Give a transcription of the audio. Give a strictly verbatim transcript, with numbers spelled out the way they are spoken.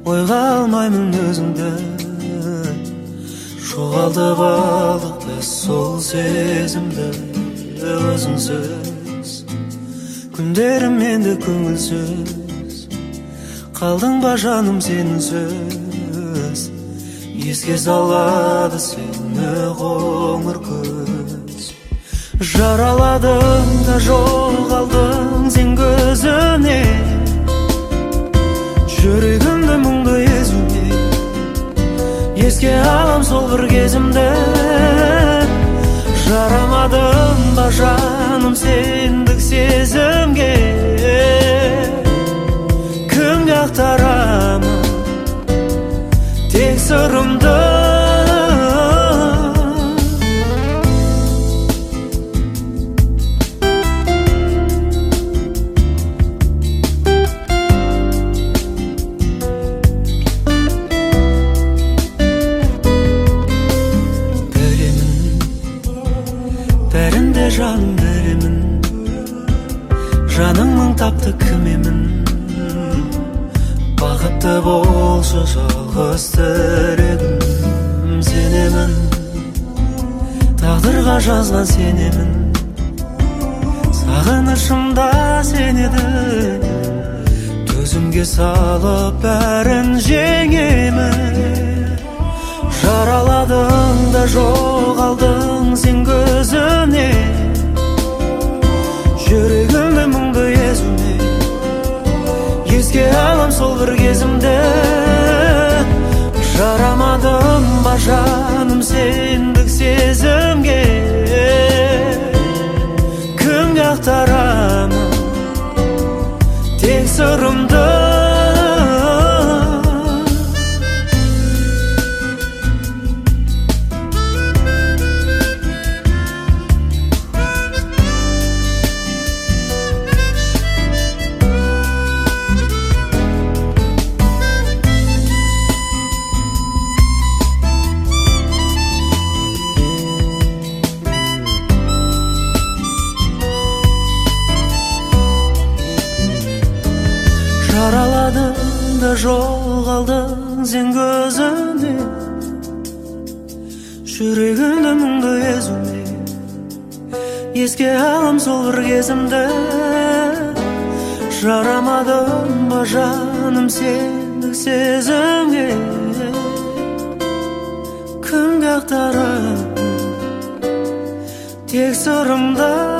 ойға алмаймын өзіңді. Жоғалтып алдық біз сол сезімді. Өзіңсіз күндерім енді көңілсіз, қалдың ба жаным сенсіз. Еске салады сені қоңыр көз. Жараладың да жоғалдың сен көзіне, жүрегімді мұңды езуіне. Еске алам сол бір кезімді. Жарамадым ба жаным сендік сезімге, кімге ақтарамын тек сырымды. Бәрінде жаным бәрімін, жаның мың тапты кім емін. Бақытты болшы жалғыз тірегім сенемін, тағдырға жазған сенемін. Сағынышымда сенеді, төзімге салып бәрін жеңемін. Жараладың да жоғалдың сен көзіне, жүрегімді мұңды езуіне. Еске алам сол бір кезімді. Жарамадым ба жаным сендік сезімге, кімге ақтарамын тек сырымды. Жараладың да жоғалдың сен көзіне, жүрегімді мұңды езуіне. Еске алам сол бір кезімді. Жарамадым ба жаным сендік сезімге, кімге ақтарамын тек сырымды.